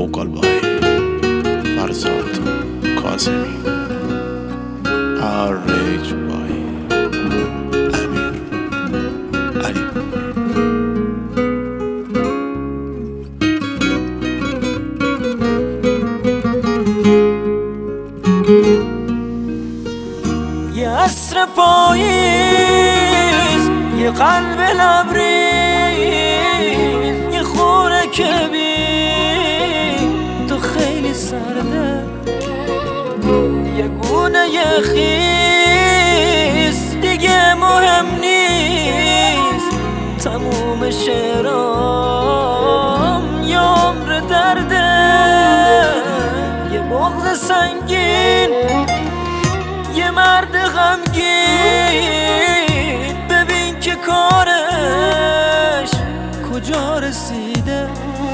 قوقلبای فرزاد کاظمی آریج بای امیر علی یه عصر پاییز، یه قلب لبریز، یه خوره که بی تو خیلی سرده، یه گونه یه خیس دیگه مهم نیست، تموم شعرام یه عمر درده، یه بغض سنگین، یه مرد غمگین، ببین که کارش کجا رسیده،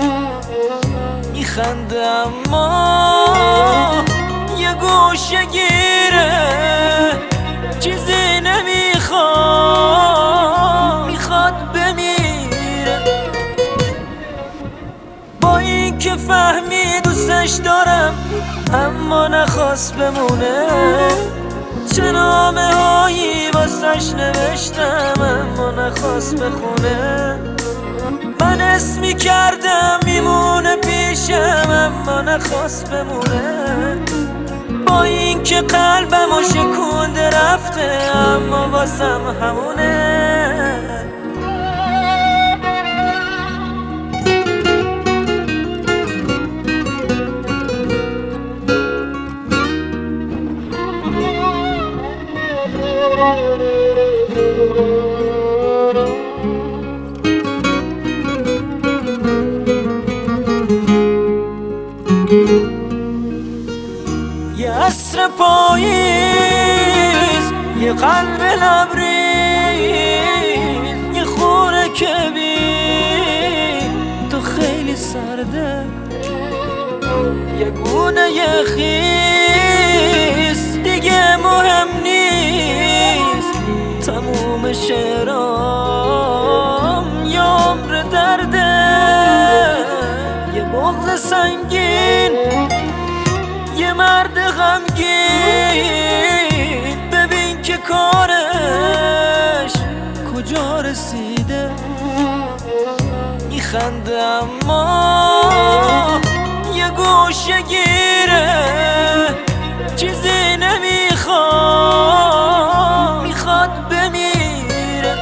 میخنده اما یه گوشه گیره، چیزی میخواد بمیره، با این که فهمی دوستش دارم اما نخواست بمونه، چه نامه هایی واسش نوشتم اما نخواست بخونه، من اسمی کردم میمونه پیشم اما نخواست بمونه، با این که قلبمو شکونده رفته اما واسم همونه. یه عصر پاییز، یه قلب لبریز، یه خوره که بی تو خیلی سرده، یه گونه یه خیس دیگه مهم نیست، تموم شعرام یه عمر درده، یه بغض سنگین، یه مرد غمگین، ببین که کارش کجا رسیده، میخنده اما یه گوشه گیره، چیزی میخواد بمیره،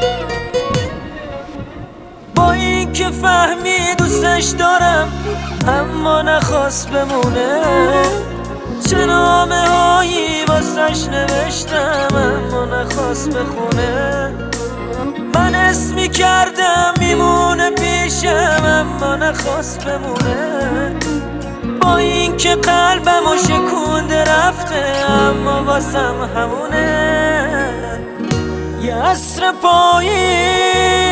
با این که فهمی دوستش دارم اما نخواست بمونه، چه نامه هایی واسش نوشتم اما نخواست بخونه، من اسمی کردم میمونه پیشم اما نخواست بمونه، با این که قلبمو شکونده رفته اما واسم همونه. یه عصر پاییز،